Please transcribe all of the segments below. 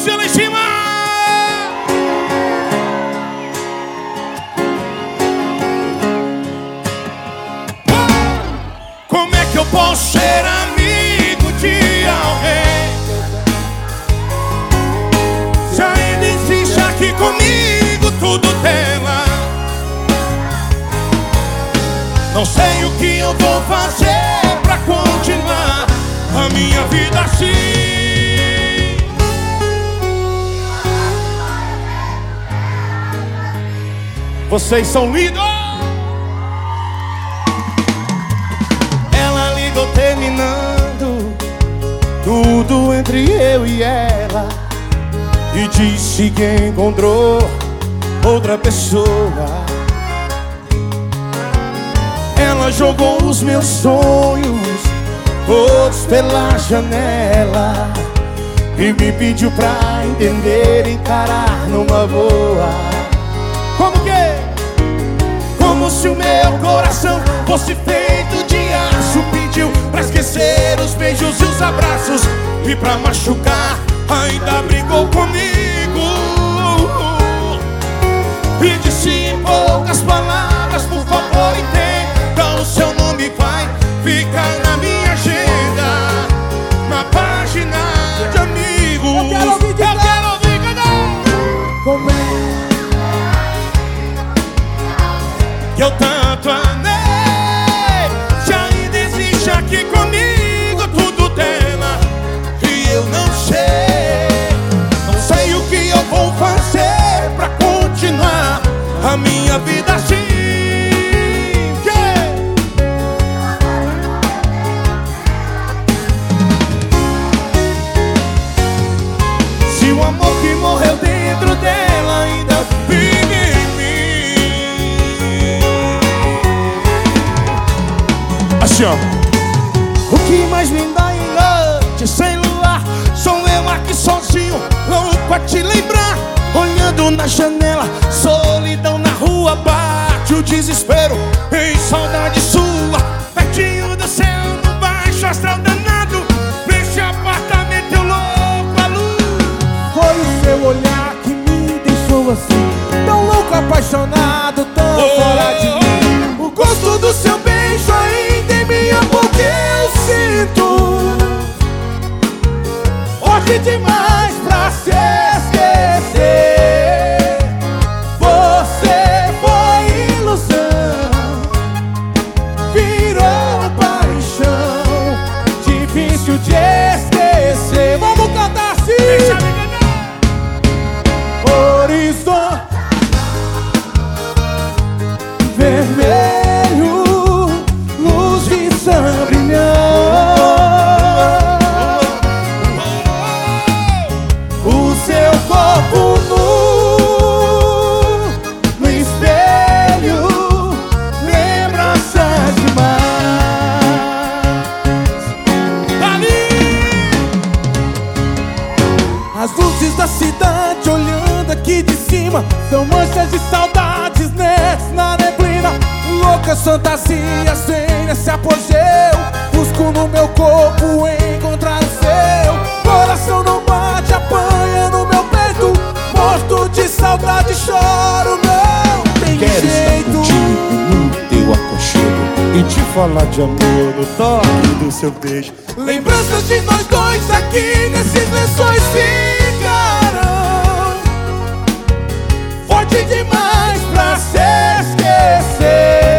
mãozinha lá em cima. Como é que eu posso ser amigo de alguém se ainda insiste aqui comigo tudo dela? Não sei o que eu vou fazer pra continuar a minha vida assim. Vocês são lindos. Ela ligou terminando tudo entre eu e ela e disse que encontrou outra pessoa. Ela jogou os meus sonhos todos pela janela e me pediu pra entender e encarar numa boa. Como que? Como se o meu coração fosse feito de aço. Pediu pra esquecer os beijos e os abraços e pra machucar ainda brigou comigo e disse em poucas palavras: por favor entenda, o seu nome vai ficar na minha agenda, na página de amigos. Eu quero ouvir cantar. Como é que eu tanto amei, se ainda existe aqui comigo tudo dela que eu não sei. Não sei o que eu vou fazer pra continuar a minha vida assim. Se o amor que morreu dentro dela ainda vive em mim. Assim, ó. O que mais me dá em noite sem luar sou eu aqui sozinho, louco a te lembrar. Olhando na janela, solidão na rua, bate o desespero em saudade sua. Pertinho do céu, no baixo astral danado, nesse apartamento eu louco a luz. Foi o seu olhar que me deixou assim, tão louco, apaixonado, tão fora de mim. O gosto do seu beijo ainda em minha boca eu sinto. Forte demais pra se esquecer. Você foi ilusão, virou paixão, difícil de esquecer. Vamos cantar assim. Horizonte vermelho, luz de São brilhando. O seu corpo nu no espelho, lembrança demais. As luzes da cidade olhando aqui de cima são manchas de saudades netas na neblina. Loucas fantasias sem nesse apogeu, busco no meu corpo encontrar o seu. Coração não bate, apanha no meu peito, morto de saudade choro, não tem Quero jeito. estar contigo no teu aconchego e te falar de amor no toque do seu beijo. Lembranças de nós dois aqui nesses lençóis ficarão. Forte demais pra se esquecer.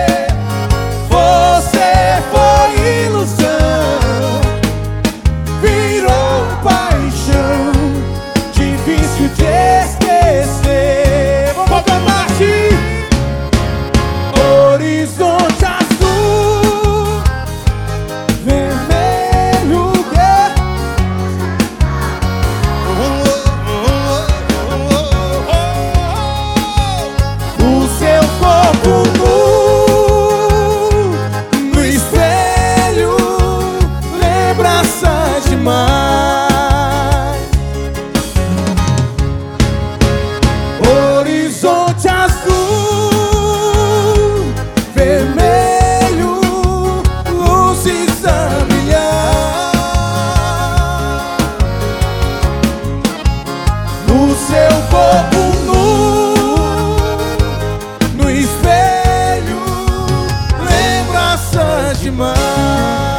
Você foi ilusão, virou paixão, difícil de esquecer. Vamos cantar assim. Horizonte azul, vermelho, o seu corpo nu demais.